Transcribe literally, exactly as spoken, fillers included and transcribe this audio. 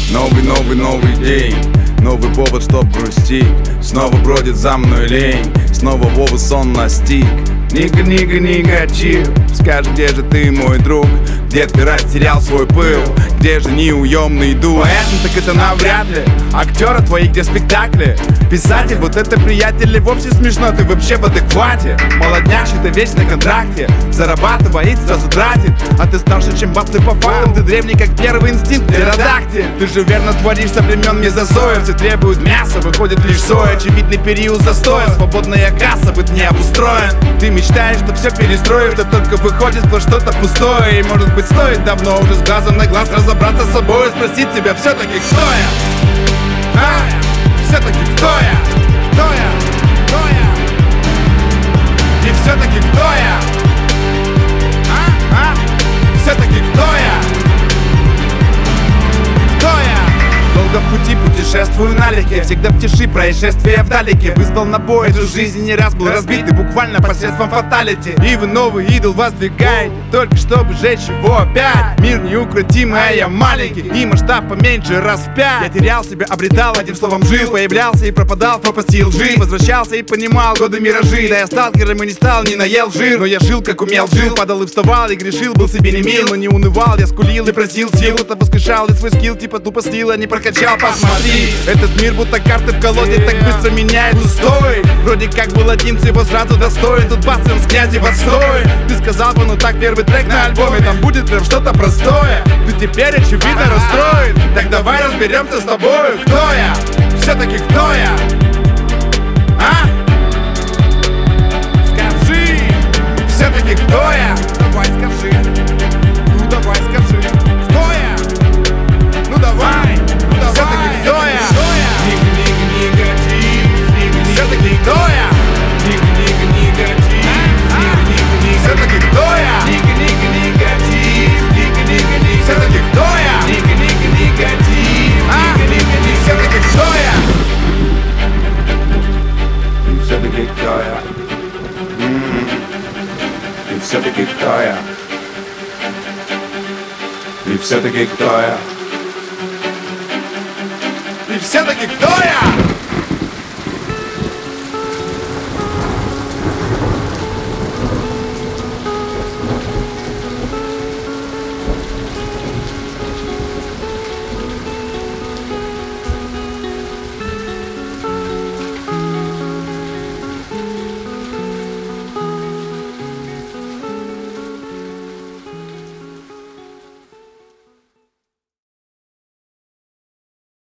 Новый, новый, новый день, новый повод, чтоб грустить. Снова бродит за мной лень, снова Вова сон настиг. Нига, нига, негатив, скажи, где же ты, мой друг? Где ты растерял свой пыл? Где же неуемный дух? Поэтому так это навряд ли. Актеры твои, где спектакли? Писатель, вот это приятель, и вовсе смешно, ты вообще в адеквате. Молодняший, ты весь на контракте, зарабатывает, сразу тратит. А ты старше, чем бабцы по фактам, ты древний, как первый инстинкт, птеродактиль. Ты же верно творишь со времен мезозоя. Все требуют мяса, выходит лишь соя. Очевидный период застоя, свободная касса, быт не обустроен. Ты мечтаешь, что все перестроишь, да только выходит, что что-то пустое. И может быть стоит давно уже с глазом на глаз разобраться с собой и спросить себя все-таки, кто я? А? Все-таки кто я? Кто я? Кто я? И все-таки кто я? А? А? Все-таки кто я? Кто я? Долго в пути путешествую налегке, всегда в тиши происшествия вдалеке. Вызвал на бой эту жизнь, не раз был разбит и буквально посредством фаталити. И вы новый идол воздвигаете, только чтобы сжечь его опять. Мир неукротимый, а я маленький, и масштаб поменьше раз в пять. Я терял себя, обретал, одним словом жил. Появлялся и пропадал в пропасти лжи. Возвращался и понимал годы миражи. Да я сталкером и не стал, не наел жир. Но я жил, как умел, жил, падал и вставал, и грешил, был себе не мил. Но не унывал, я скулил и просил сил. Кто-то воскрешал и свой скилл, типа тупо слил, а не прокачал, посмотри. Этот мир будто карты в колоде, так быстро меняет устой. Вроде как был один, всего сразу достоин. Тут бацан с князем в отстой. Ты сказал бы, ну так первый трек на альбоме, там будет прям что-то простое. Ты теперь очевидно расстроен. Так давай разберемся с тобой. Кто я? Все-таки кто я? А? Скажи, все-таки кто я? Давай скажи. Ну давай скажи. Кто я? Ну давай. Ну давай. Все-таки кто я? Нига, нига, негатив. Все-таки кто я? Нига, нига, негатив. Все-таки кто я? Нига, нига, негатив. Нига, нига, нига. Все-таки кто я? Нига, нига, негатив. Нига, нига, нига. Все-таки кто я? И все-таки кто я? И все-таки кто я? И все-таки кто я? И все-таки кто я?